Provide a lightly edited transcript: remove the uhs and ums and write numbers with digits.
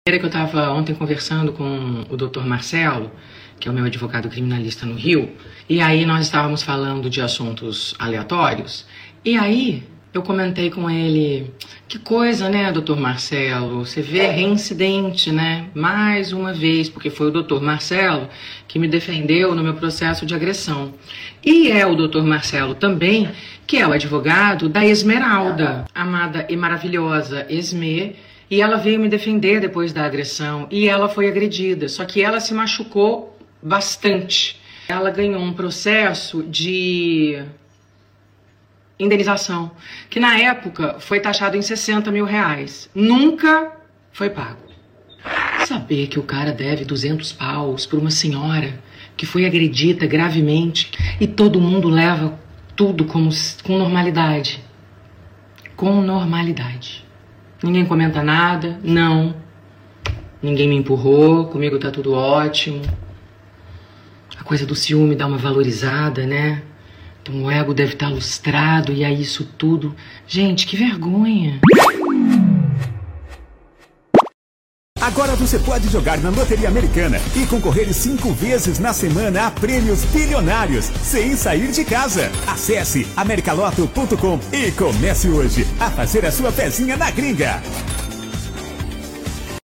Que eu estava ontem conversando com o Dr. Marcelo, que é o meu advogado criminalista no Rio, e aí nós estávamos falando de assuntos aleatórios, e aí eu comentei com ele, que coisa, né, Dr. Marcelo, você vê reincidente, né, mais uma vez, porque foi o Dr. Marcelo que me defendeu no meu processo de agressão. E é o Dr. Marcelo também, que é o advogado da Esmeralda, amada e maravilhosa Esme. E ela veio me defender depois da agressão e ela foi agredida, só que ela se machucou bastante. Ela ganhou um processo de indenização, que na época foi taxado em 60 mil reais. Nunca foi pago. Saber que o cara deve 200 paus para uma senhora que foi agredida gravemente e todo mundo leva tudo com normalidade. Com normalidade. Ninguém comenta nada, não. Ninguém me empurrou, comigo tá tudo ótimo. A coisa do ciúme dá uma valorizada, né? Então o ego deve estar lustrado e aí isso tudo... Gente, que vergonha. Agora você pode jogar na Loteria Americana e concorrer 5 vezes na semana a prêmios bilionários, sem sair de casa. Acesse americaloto.com e comece hoje a fazer a sua pezinha na gringa.